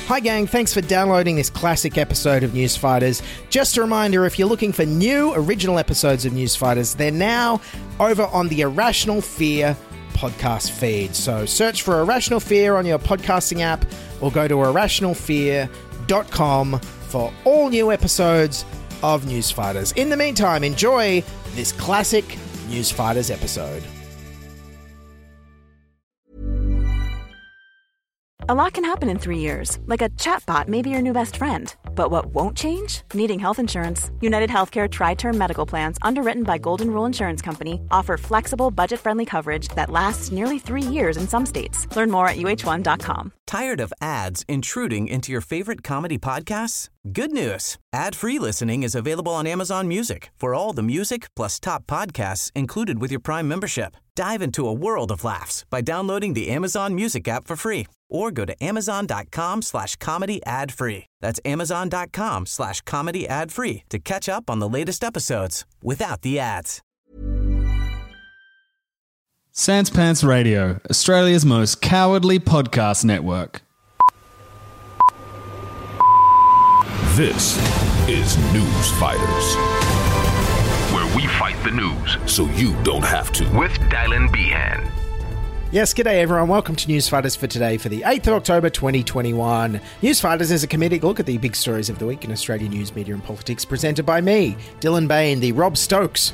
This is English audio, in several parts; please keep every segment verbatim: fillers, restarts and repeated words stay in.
Hi gang, thanks for downloading this classic episode of Newsfighters. Just a reminder, if you're looking for new original episodes of Newsfighters, they're now over on the Irrational Fear podcast feed. So search for Irrational Fear on your podcasting app or go to irrational fear dot com for all new episodes of Newsfighters. In the meantime, enjoy this classic Newsfighters episode. A lot can happen in three years, like a chatbot may be your new best friend. But what won't change? Needing health insurance. United Healthcare Tri-Term Medical Plans, underwritten by Golden Rule Insurance Company, offer flexible, budget-friendly coverage that lasts nearly three years in some states. Learn more at U H one dot com. Tired of ads intruding into your favorite comedy podcasts? Good news. Ad-free listening is available on Amazon Music for all the music plus top podcasts included with your Prime membership. Dive into a world of laughs by downloading the Amazon Music app for free or go to amazon.com slash comedy ad free. That's amazon.com slash comedy ad free to catch up on the latest episodes without the ads. Sans Pants Radio, Australia's most cowardly podcast network. This is Newsfighters, where we fight the news so you don't have to. With Dylan Behan. Yes, g'day everyone. Welcome to Newsfighters for today for the eighth of October twenty twenty-one. Newsfighters is a comedic look at the big stories of the week in Australian news, media and politics, presented by me, Dylan Bain, the Rob Stokes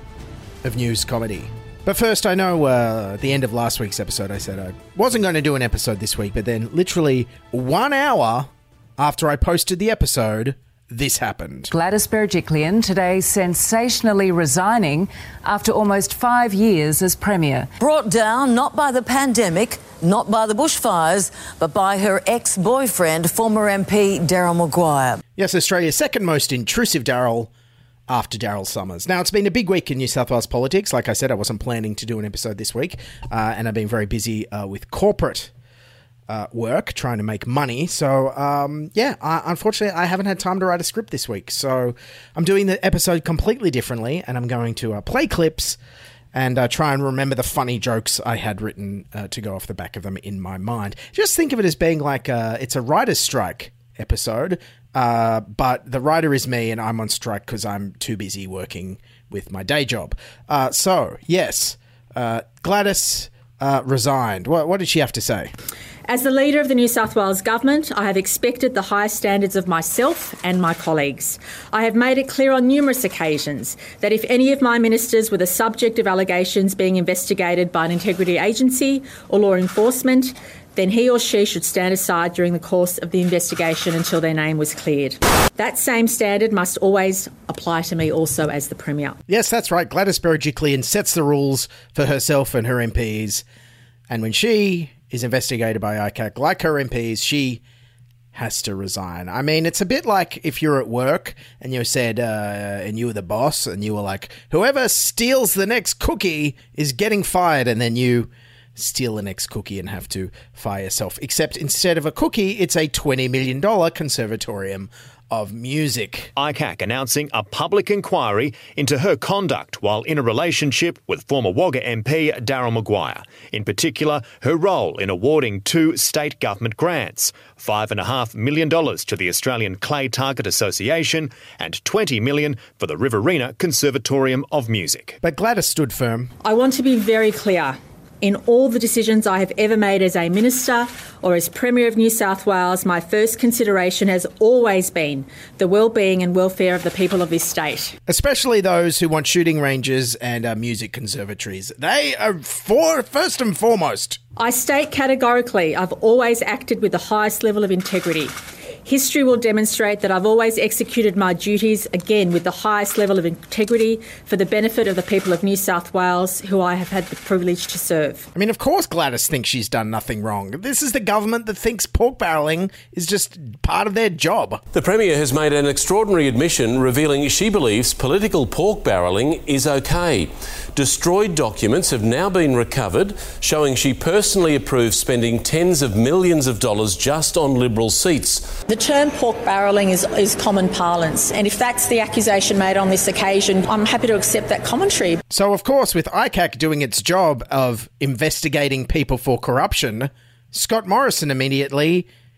of news comedy. But first, I know uh, at the end of last week's episode I said I wasn't going to do an episode this week, but then literally one hour after I posted the episode, this happened. Gladys Berejiklian today sensationally resigning after almost five years as Premier. Brought down not by the pandemic, not by the bushfires, but by her ex-boyfriend, former M P Daryl Maguire. Yes, Australia's second most intrusive Daryl after Daryl Summers. Now, it's been a big week in New South Wales politics. Like I said, I wasn't planning to do an episode this week, uh, and I've been very busy uh, with corporate Uh, work, trying to make money. So, um, yeah, I, unfortunately, I haven't had time to write a script this week. So I'm doing the episode completely differently, and I'm going to uh, play clips and uh, try and remember the funny jokes I had written uh, to go off the back of them in my mind. Just think of it as being like a, it's a writer's strike episode, uh, but the writer is me, and I'm on strike because I'm too busy working with my day job. Uh, so, yes, uh, Gladys uh, resigned. What, what did she have to say? As the leader of the New South Wales Government, I have expected the highest standards of myself and my colleagues. I have made it clear on numerous occasions that if any of my ministers were the subject of allegations being investigated by an integrity agency or law enforcement, then he or she should stand aside during the course of the investigation until their name was cleared. That same standard must always apply to me also as the Premier. Yes, that's right. Gladys Berejiklian sets the rules for herself and her M Ps, and when she is investigated by I C A C, like her M Ps, she has to resign. I mean, it's a bit like if you're at work and you said, uh, and you were the boss, and you were like, whoever steals the next cookie is getting fired, and then you steal the next cookie and have to fire yourself. Except instead of a cookie, it's a twenty million dollars conservatorium of music. I C A C announcing a public inquiry into her conduct while in a relationship with former Wagga M P Daryl Maguire. In particular, her role in awarding two state government grants, five point five million dollars to the Australian Clay Target Association and twenty million dollars for the Riverina Conservatorium of Music. But Gladys stood firm. I want to be very clear. In all the decisions I have ever made as a minister or as Premier of New South Wales, my first consideration has always been the well-being and welfare of the people of this state. Especially those who want shooting ranges and uh, music conservatories. They are for, first and foremost. I state categorically I've always acted with the highest level of integrity. History will demonstrate that I've always executed my duties, again, with the highest level of integrity for the benefit of the people of New South Wales, who I have had the privilege to serve. I mean, of course Gladys thinks she's done nothing wrong. This is the government that thinks pork barrelling is just part of their job. The Premier has made an extraordinary admission revealing she believes political pork barrelling is okay. Destroyed documents have now been recovered, showing she personally approved spending tens of millions of dollars just on Liberal seats. The term pork barrelling is, is common parlance, and if that's the accusation made on this occasion, I'm happy to accept that commentary. So, of course, with I C A C doing its job of investigating people for corruption, Scott Morrison immediately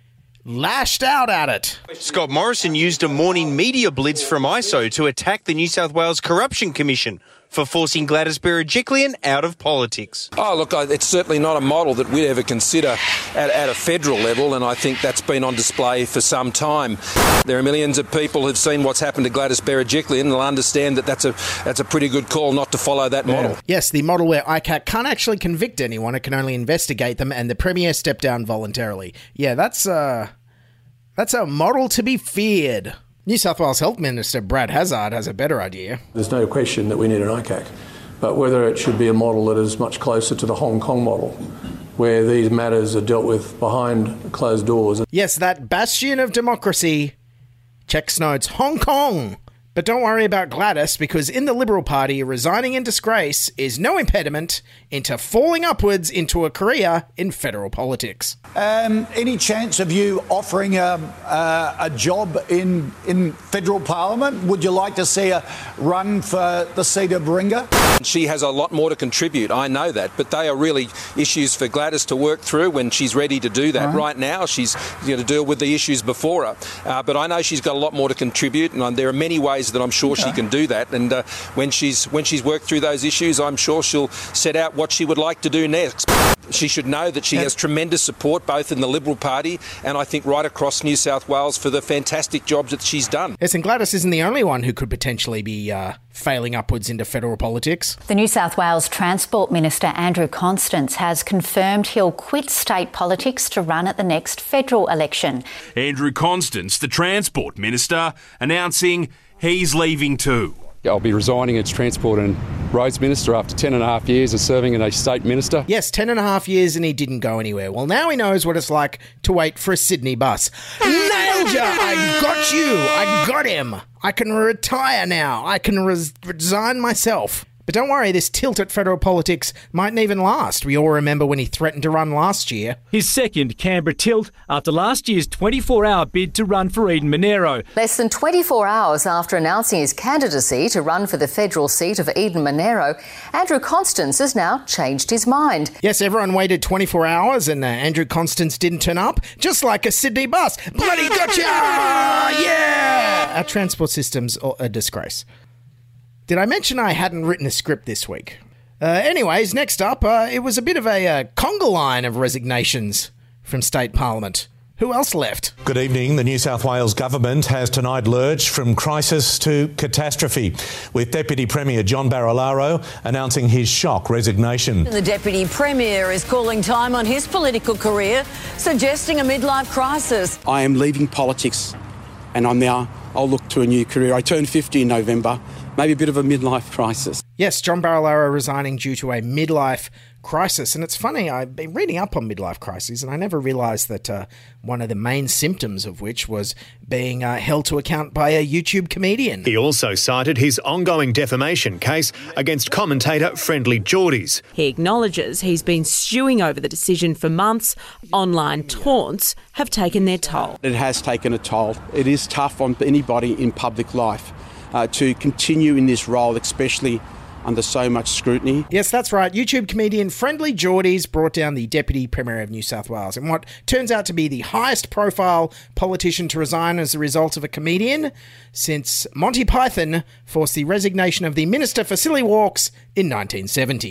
lashed out at it. Scott Morrison used a morning media blitz from I S O to attack the New South Wales Corruption Commission for forcing Gladys Berejiklian out of politics. Oh, look, it's certainly not a model that we'd ever consider at, at a federal level, and I think that's been on display for some time. There are millions of people who've seen what's happened to Gladys Berejiklian and will understand that that's a, that's a pretty good call not to follow that model. Yeah. Yes, the model where I C A C can't actually convict anyone, it can only investigate them, and the Premier stepped down voluntarily. Yeah, that's, uh, that's a model to be feared. New South Wales Health Minister Brad Hazzard has a better idea. There's no question that we need an I C A C, but whether it should be a model that is much closer to the Hong Kong model, where these matters are dealt with behind closed doors. Yes, that bastion of democracy. Checks notes Hong Kong. But don't worry about Gladys, because in the Liberal Party, resigning in disgrace is no impediment into falling upwards into a career in federal politics. Um, any chance of you offering a, a, a job in in federal parliament? Would you like to see her run for the seat of Warringah? She has a lot more to contribute, I know that, but they are really issues for Gladys to work through when she's ready to do that. Right, right now, she's going to deal with the issues before her. Uh, but I know she's got a lot more to contribute, and there are many ways that I'm sure okay. she can do that. And uh, when she's when she's worked through those issues, I'm sure she'll set out what she would like to do next. She should know that she has tremendous support both in the Liberal Party and I think right across New South Wales for the fantastic jobs that she's done. Yes, and Gladys isn't the only one who could potentially be uh, failing upwards into federal politics. The New South Wales Transport Minister Andrew Constance has confirmed he'll quit state politics to run at the next federal election. Andrew Constance, the Transport Minister, announcing he's leaving too. I'll be resigning as Transport and Roads Minister after ten and a half years of serving as a state minister. Yes, ten and a half years and he didn't go anywhere. Well, now he knows what it's like to wait for a Sydney bus. Nailed ya! I got you! I got him! I can retire now. I can res- resign myself. But don't worry, this tilt at federal politics mightn't even last. We all remember when he threatened to run last year. His second Canberra tilt after last year's twenty-four hour bid to run for Eden Monaro. Less than twenty-four hours after announcing his candidacy to run for the federal seat of Eden Monaro, Andrew Constance has now changed his mind. Yes, everyone waited twenty-four hours and uh, Andrew Constance didn't turn up, just like a Sydney bus. Bloody gotcha! Yeah! Our transport system's a disgrace. Did I mention I hadn't written a script this week? Uh, anyways, next up, uh, it was a bit of a uh, conga line of resignations from state parliament. Who else left? Good evening. The New South Wales government has tonight lurched from crisis to catastrophe, with Deputy Premier John Barilaro announcing his shock resignation. The Deputy Premier is calling time on his political career, suggesting a midlife crisis. I am leaving politics and I'm now, I'll look to a new career. I turn fifty in November. Maybe a bit of a midlife crisis. Yes, John Barilaro resigning due to a midlife crisis. And it's funny, I've been reading up on midlife crises and I never realised that uh, one of the main symptoms of which was being uh, held to account by a YouTube comedian. He also cited his ongoing defamation case against commentator Friendly Jordies. He acknowledges he's been stewing over the decision for months. Online taunts have taken their toll. It has taken a toll. It is tough on anybody in public life. Uh, to continue in this role, especially under so much scrutiny. Yes, that's right. YouTube comedian Friendly Jordies brought down the Deputy Premier of New South Wales in what turns out to be the highest profile politician to resign as a result of a comedian since Monty Python forced the resignation of the Minister for Silly Walks in nineteen seventy.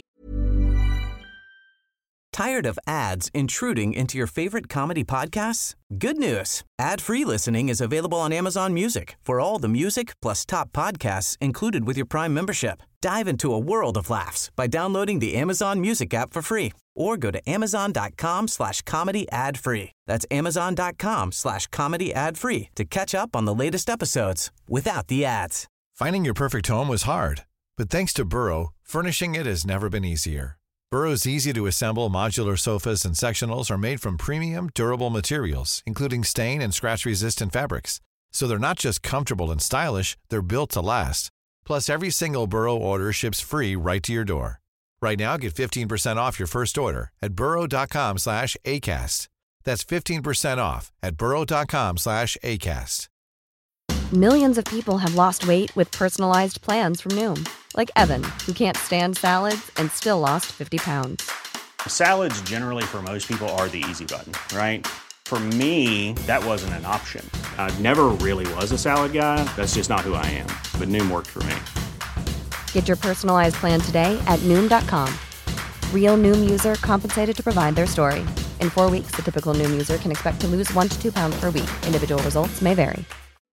Tired of ads intruding into your favorite comedy podcasts? Good news. Ad-free listening is available on Amazon Music for all the music plus top podcasts included with your Prime membership. Dive into a world of laughs by downloading the Amazon Music app for free or go to amazon.com slash comedy ad free. That's amazon.com slash comedy ad free to catch up on the latest episodes without the ads. Finding your perfect home was hard, but thanks to Burrow, furnishing it has never been easier. Burrow's easy-to-assemble modular sofas and sectionals are made from premium, durable materials, including stain and scratch-resistant fabrics. So they're not just comfortable and stylish, they're built to last. Plus, every single Burrow order ships free right to your door. Right now, get fifteen percent off your first order at burrow.com slash ACAST. That's fifteen percent off at burrow.com slash ACAST. Millions of people have lost weight with personalized plans from Noom. Like Evan, who can't stand salads and still lost fifty pounds. Salads generally for most people are the easy button, right? For me, that wasn't an option. I never really was a salad guy. That's just not who I am. But Noom worked for me. Get your personalized plan today at Noom dot com. Real Noom user compensated to provide their story. In four weeks, the typical Noom user can expect to lose one to two pounds per week. Individual results may vary.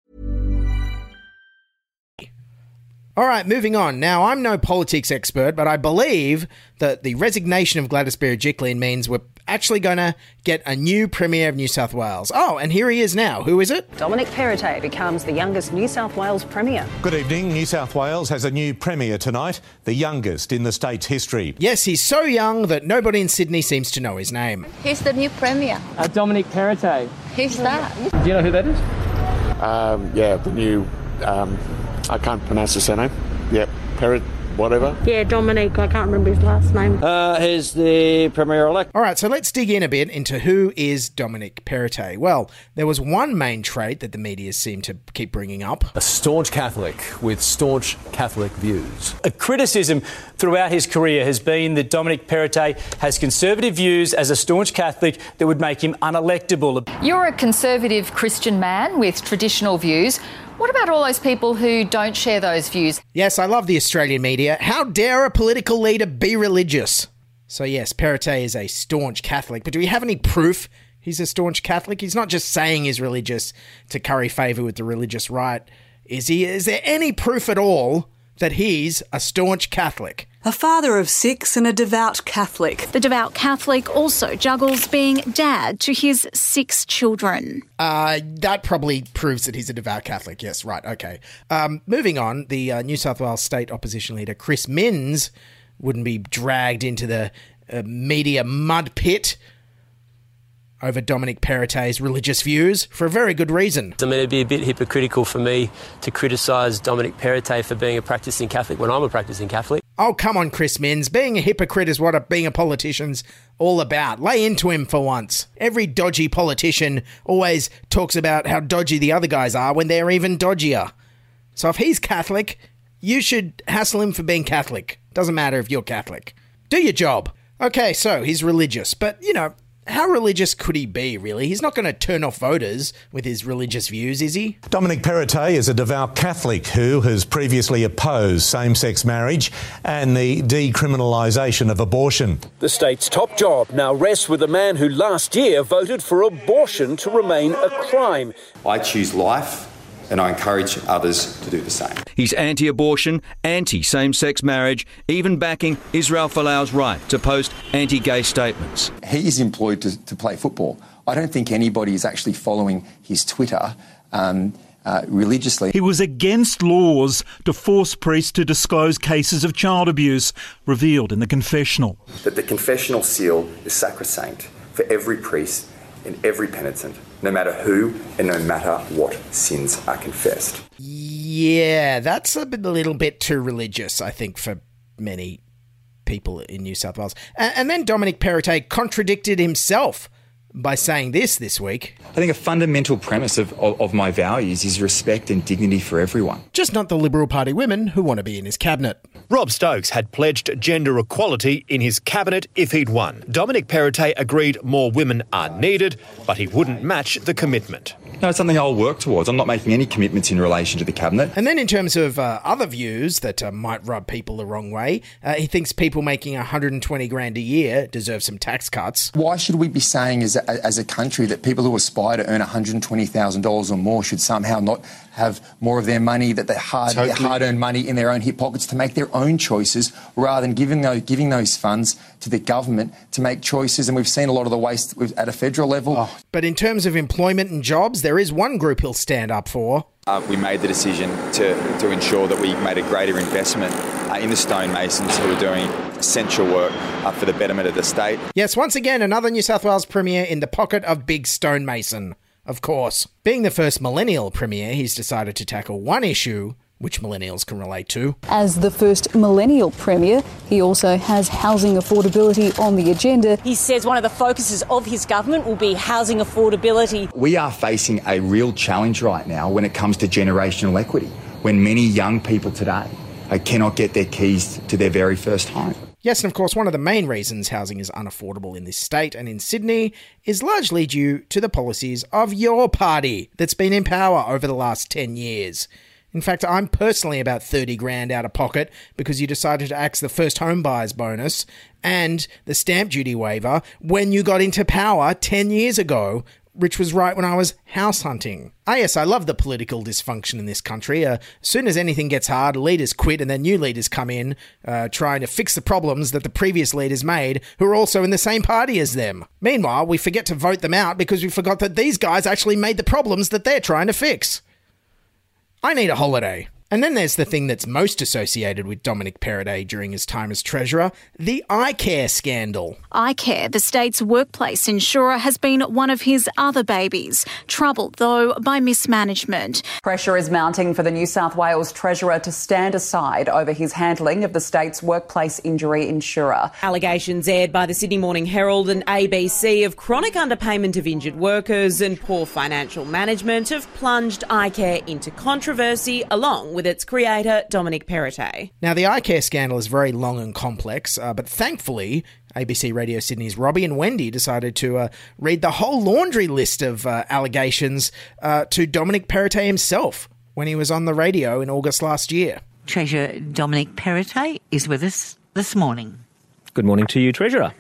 All right, moving on. Now, I'm no politics expert, but I believe that the resignation of Gladys Berejiklian means we're actually going to get a new Premier of New South Wales. Oh, and here he is now. Who is it? Dominic Perrottet becomes the youngest New South Wales Premier. Good evening. New South Wales has a new Premier tonight, the youngest in the state's history. Yes, he's so young that nobody in Sydney seems to know his name. Who's the new Premier? Uh, Dominic Perrottet. Who's that? Do you know who that is? Um, yeah, the new... Um, I can't pronounce the surname. Yep, Perrott, whatever. Yeah, Dominic, I can't remember his last name. Uh, he's the Premier-elect. All right, so let's dig in a bit into who is Dominic Perrottet. Well, there was one main trait that the media seemed to keep bringing up. A staunch Catholic with staunch Catholic views. A criticism throughout his career has been that Dominic Perrottet has conservative views as a staunch Catholic that would make him unelectable. You're a conservative Christian man with traditional views. What about all those people who don't share those views? Yes, I love the Australian media. How dare a political leader be religious? So yes, Perrottet is a staunch Catholic, but do we have any proof he's a staunch Catholic? He's not just saying he's religious to curry favour with the religious right, is he? Is there any proof at all that he's a staunch Catholic? A father of six and a devout Catholic. The devout Catholic also juggles being dad to his six children. Uh, that probably proves that he's a devout Catholic. Yes, right, okay. Um, moving on, the uh, New South Wales State Opposition Leader Chris Minns wouldn't be dragged into the uh, media mud pit over Dominic Perrottet's religious views for a very good reason. I mean, it'd be a bit hypocritical for me to criticise Dominic Perrottet for being a practising Catholic when I'm a practising Catholic. Oh, come on, Chris Minns. Being a hypocrite is what a, being a politician's all about. Lay into him for once. Every dodgy politician always talks about how dodgy the other guys are when they're even dodgier. So if he's Catholic, you should hassle him for being Catholic. Doesn't matter if you're Catholic. Do your job. Okay, so he's religious, but, you know, how religious could he be, really? He's not going to turn off voters with his religious views, is he? Dominic Perrottet is a devout Catholic who has previously opposed same-sex marriage and the decriminalisation of abortion. The state's top job now rests with a man who last year voted for abortion to remain a crime. I choose life, and I encourage others to do the same. He's anti-abortion, anti-same-sex marriage, even backing Israel Folau's right to post anti-gay statements. He is employed to, to play football. I don't think anybody is actually following his Twitter um, uh, religiously. He was against laws to force priests to disclose cases of child abuse, revealed in the confessional. That the confessional seal is sacrosanct for every priest and every penitent, no matter who and no matter what sins are confessed. Yeah, that's a, bit, a little bit too religious, I think, for many people in New South Wales. And, and then Dominic Perrottet contradicted himself by saying this this week. I think a fundamental premise of, of, of my values is respect and dignity for everyone. Just not the Liberal Party women who want to be in his cabinet. Rob Stokes had pledged gender equality in his cabinet if he'd won. Dominic Perrottet agreed more women are needed, but he wouldn't match the commitment. No, it's something I'll work towards. I'm not making any commitments in relation to the cabinet. And then in terms of uh, other views that uh, might rub people the wrong way, uh, he thinks people making one hundred twenty grand a year deserve some tax cuts. Why should we be saying as a, as a country that people who aspire to earn one hundred twenty thousand dollars or more should somehow not have more of their money, that they hard, totally. their hard-earned money in their own hip pockets to make their own choices rather than giving those, giving those funds to the government to make choices? And we've seen a lot of the waste at a federal level. Oh. But in terms of employment and jobs, there is one group he'll stand up for. Uh, we made the decision to, to ensure that we made a greater investment uh, in the stonemasons who are doing essential work uh, for the betterment of the state. Yes, once again, another New South Wales Premier in the pocket of big stonemason. Of course. Being the first millennial Premier, he's decided to tackle one issue which millennials can relate to. As the first millennial Premier, he also has housing affordability on the agenda. He says one of the focuses of his government will be housing affordability. We are facing a real challenge right now when it comes to generational equity, when many young people today uh, cannot get their keys to their very first home. Yes, and of course, one of the main reasons housing is unaffordable in this state and in Sydney is largely due to the policies of your party that's been in power over the last ten years. In fact, I'm personally about thirty grand out of pocket because you decided to axe the first home buyers bonus and the stamp duty waiver when you got into power ten years ago, which was right when I was house hunting. Ah yes, I love the political dysfunction in this country. Uh, as soon as anything gets hard, leaders quit and then new leaders come in uh, trying to fix the problems that the previous leaders made, who are also in the same party as them. Meanwhile, we forget to vote them out because we forgot that these guys actually made the problems that they're trying to fix. I need a holiday. And then there's the thing that's most associated with Dominic Perrottet during his time as Treasurer, the iCare scandal. iCare, the state's workplace insurer, has been one of his other babies, troubled, though, by mismanagement. Pressure is mounting for the New South Wales Treasurer to stand aside over his handling of the state's workplace injury insurer. Allegations aired by the Sydney Morning Herald and A B C of chronic underpayment of injured workers and poor financial management have plunged iCare into controversy, along with with its creator, Dominic Perrottet. Now, the iCare scandal is very long and complex, uh, but thankfully, A B C Radio Sydney's Robbie and Wendy decided to uh, read the whole laundry list of uh, allegations uh, to Dominic Perrottet himself when he was on the radio in August last year. Treasurer Dominic Perrottet is with us this morning. Good morning to you, Treasurer.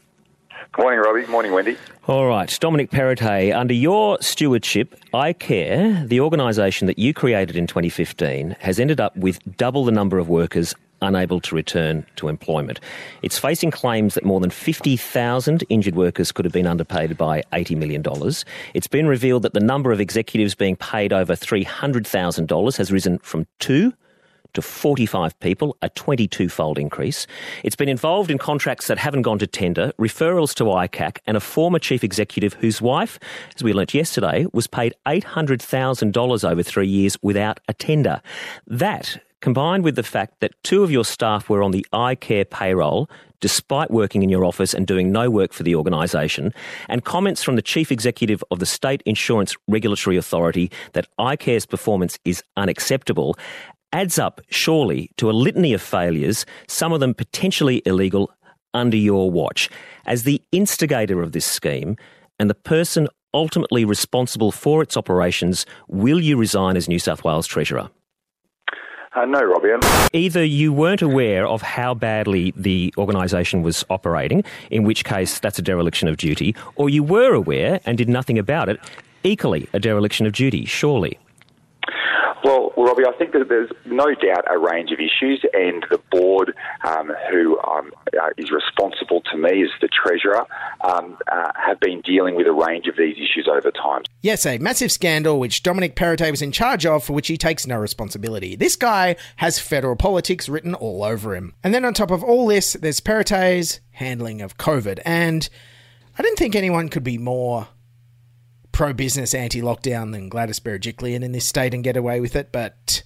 Good morning, Robbie. Morning, Wendy. All right, Dominic Perrottet, under your stewardship, iCare, the organisation that you created in twenty fifteen, has ended up with double the number of workers unable to return to employment. It's facing claims that more than fifty thousand injured workers could have been underpaid by eighty million dollars. It's been revealed that the number of executives being paid over three hundred thousand dollars has risen from two to forty-five people, a twenty-two-fold increase. It's been involved in contracts that haven't gone to tender, referrals to I C A C, and a former chief executive whose wife, as we learnt yesterday, was paid eight hundred thousand dollars over three years without a tender. That, combined with the fact that two of your staff were on the iCare payroll, despite working in your office and doing no work for the organisation, and comments from the chief executive of the State Insurance Regulatory Authority that iCare's performance is unacceptable, adds up, surely, to a litany of failures, some of them potentially illegal, under your watch. As the instigator of this scheme and the person ultimately responsible for its operations, will you resign as New South Wales Treasurer? Uh, no, Robbie. Either you weren't aware of how badly the organisation was operating, in which case that's a dereliction of duty, or you were aware and did nothing about it, equally a dereliction of duty, surely. Well, Robbie, I think that there's no doubt a range of issues, and the board, um, who um, uh, is responsible to me as the Treasurer, um, uh, have been dealing with a range of these issues over time. Yes, a massive scandal which Dominic Perrottet was in charge of, for which he takes no responsibility. This guy has federal politics written all over him. And then on top of all this, there's Perrottet's handling of COVID. And I didn't think anyone could be more pro-business, anti-lockdown than Gladys Berejiklian in this state and get away with it, but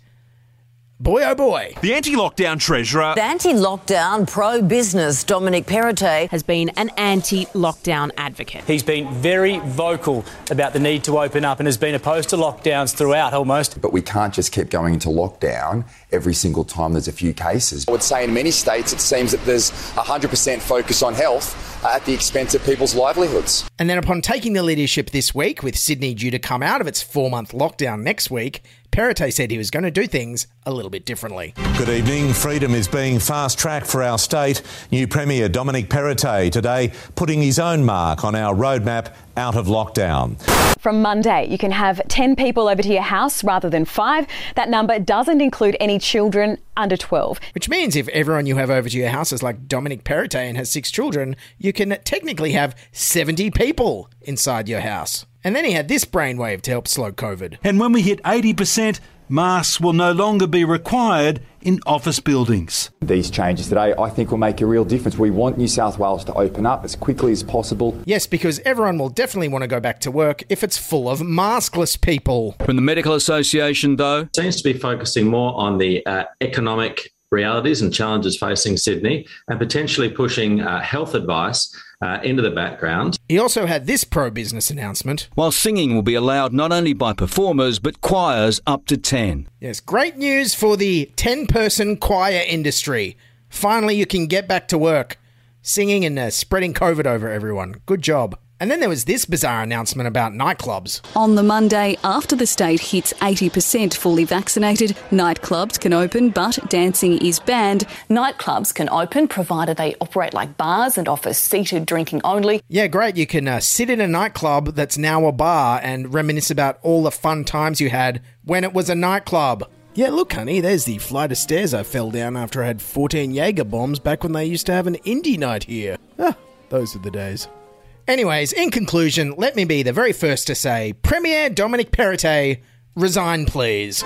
boy oh boy. The anti-lockdown Treasurer. The anti-lockdown pro-business Dominic Perrottet has been an anti-lockdown advocate. He's been very vocal about the need to open up and has been opposed to lockdowns throughout almost. But we can't just keep going into lockdown every single time there's a few cases. I would say in many states it seems that there's one hundred percent focus on health at the expense of people's livelihoods. And then upon taking the leadership this week, with Sydney due to come out of its four-month lockdown next week, Perrottet said he was going to do things a little bit differently. Good evening. Freedom is being fast-tracked for our state. New Premier Dominic Perrottet today putting his own mark on our roadmap out of lockdown. From Monday, you can have ten people over to your house rather than five. That number doesn't include any children under twelve. Which means if everyone you have over to your house is like Dominic Perrottet and has six children, you can technically have seventy people inside your house. And then he had this brainwave to help slow COVID. And when we hit eighty percent, masks will no longer be required in office buildings. These changes today, I think, will make a real difference. We want New South Wales to open up as quickly as possible. Yes, because everyone will definitely want to go back to work if it's full of maskless people. From the Medical Association, though, seems to be focusing more on the uh, economic realities and challenges facing Sydney and potentially pushing uh, health advice Uh, into the background. He also had this pro-business announcement. While singing will be allowed not only by performers but choirs up to ten. Yes, great news for the ten-person choir industry. Finally, you can get back to work, singing and uh, spreading COVID over everyone. Good job. And then there was this bizarre announcement about nightclubs. On the Monday, after the state hits eighty percent fully vaccinated, nightclubs can open, but dancing is banned. Nightclubs can open provided they operate like bars and offer seated drinking only. Yeah, great. You can uh, sit in a nightclub that's now a bar and reminisce about all the fun times you had when it was a nightclub. Yeah, look, honey, there's the flight of stairs I fell down after I had fourteen Jaeger bombs back when they used to have an indie night here. Ah, those are the days. Anyways, in conclusion, let me be the very first to say, Premier Dominic Perrottet, resign please.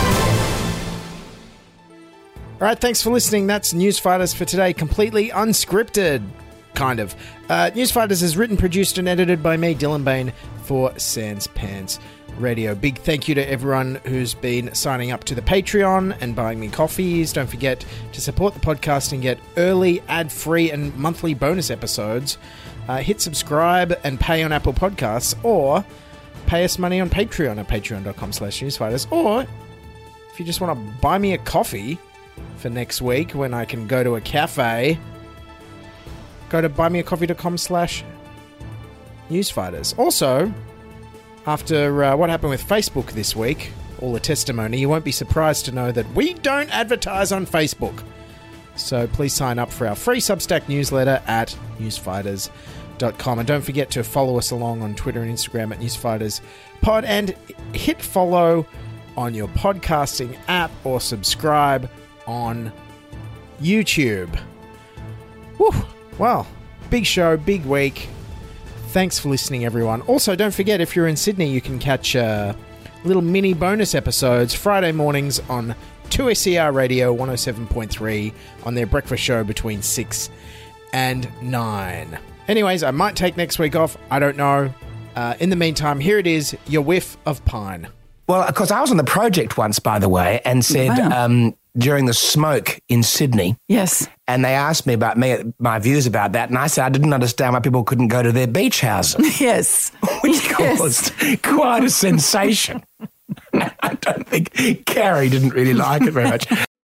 Alright, thanks for listening. That's Newsfighters for today, completely unscripted, kind of. Uh, Newsfighters is written, produced and edited by me, Dylan Bain, for Sans Pants Radio. Big thank you to everyone who's been signing up to the Patreon and buying me coffees. Don't forget to support the podcast and get early, ad-free and monthly bonus episodes. Uh, hit subscribe and pay on Apple Podcasts, or pay us money on Patreon at patreon.com slash newsfighters. Or if you just want to buy me a coffee for next week when I can go to a cafe, go to buymeacoffee.com slash newsfighters. Also, after uh, what happened with Facebook this week, all the testimony, you won't be surprised to know that we don't advertise on Facebook. So please sign up for our free Substack newsletter at newsfighters dot com. And don't forget to follow us along on Twitter and Instagram at newsfighterspod, and hit follow on your podcasting app or subscribe on YouTube. Woo! Well, big show, big week. Thanks for listening, everyone. Also, don't forget, if you're in Sydney, you can catch uh, little mini bonus episodes Friday mornings on two S E R Radio one oh seven point three on their breakfast show between six and nine. Anyways, I might take next week off. I don't know. Uh, in the meantime, here it is, your whiff of pine. Well, of course, I was on the project once, by the way, and said Wow. um, during the smoke in Sydney. Yes. And they asked me about me, my views about that, and I said I didn't understand why people couldn't go to their beach houses. Yes. Which Yes. caused quite a sensation. I don't think Carrie didn't really like it very much.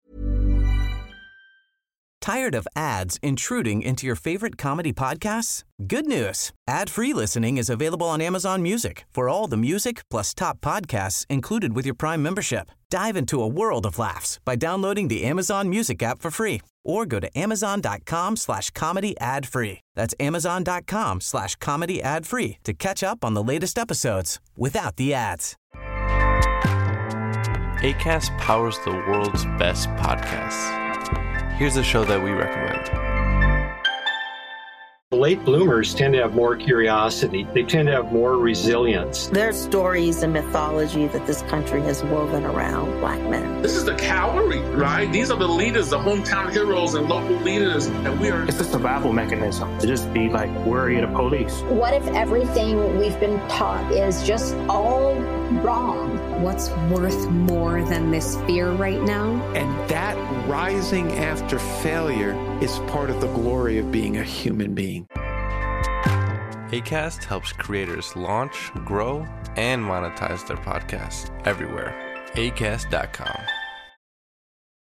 Tired of ads intruding into your favorite comedy podcasts? Good news. Ad-free listening is available on Amazon Music for all the music plus top podcasts included with your Prime membership. Dive into a world of laughs by downloading the Amazon Music app for free or go to amazon.com slash comedy ad free. That's amazon.com slash comedy ad free to catch up on the latest episodes without the ads. Acast powers the world's best podcasts. Here's a show that we recommend. Late bloomers tend to have more curiosity. They tend to have more resilience. There's stories and mythology that this country has woven around black men. This is the cavalry, right? These are the leaders, the hometown heroes and local leaders. And we are. It's a survival mechanism to just be like worried of police. What if everything we've been taught is just all wrong? What's worth more than this fear right now? And that rising after failure is part of the glory of being a human being. Acast helps creators launch, grow, and monetize their podcasts everywhere. acast dot com.